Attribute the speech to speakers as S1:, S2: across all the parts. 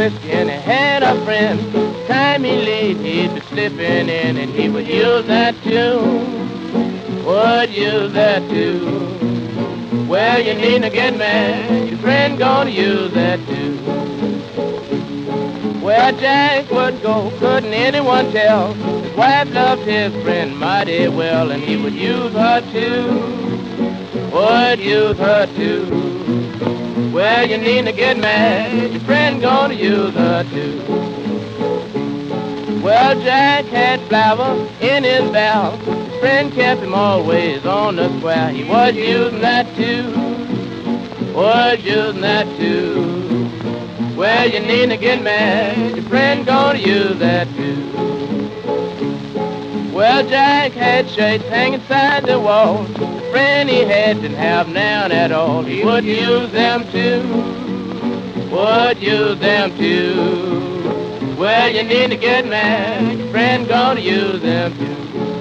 S1: whiskey and he had a friend. Time he laid, he'd be slipping in and he would use that too. Would use that too. Well, you needn't get mad, your friend gonna use that too. Well, Jack would go, couldn't anyone tell. His wife loved his friend mighty well, and he would use her too. Would use her too. Well, you needn't get mad, your friend gonna use her too. Well, Jack had flour in his barrel. His friend kept him always on the square. He was using that too. Was using that too. Well, you needn't get mad, your friend gonna use that too. Well, Jack had shades hanging inside the wall. The friend he had didn't have none at all. He would use them too. Would use them too. Well, you need to get mad, your friend gonna use them too.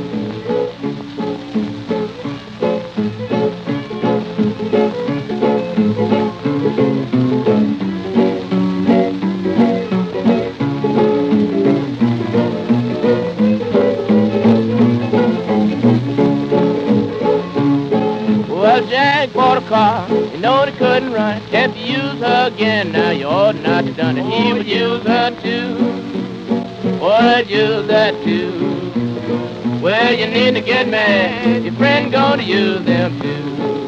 S1: Well, Jack bought a car, you know he couldn't run it. Had to use her again, now you ought not to done it. He would use her too, would use that too. Well, you need to get mad, your friend gonna use them too.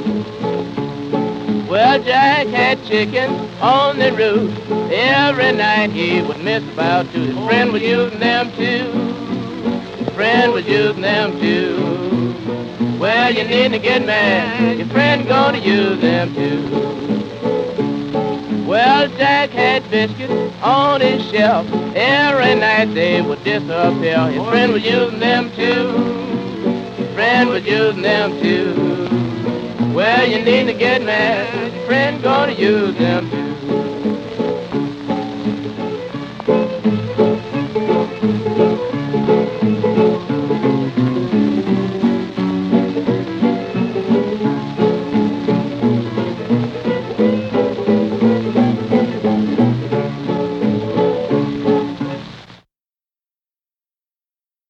S1: Well, Jack had chickens on the roof. Every night he would miss about two. His friend was using them too. His friend was using them too. Well, you need to get mad, your friend gonna use them too. Well, Jack had biscuits on his shelf. Every night they would disappear. His friend was using them too. His friend was using them too. Well, you need to get mad, your friend gonna use them too.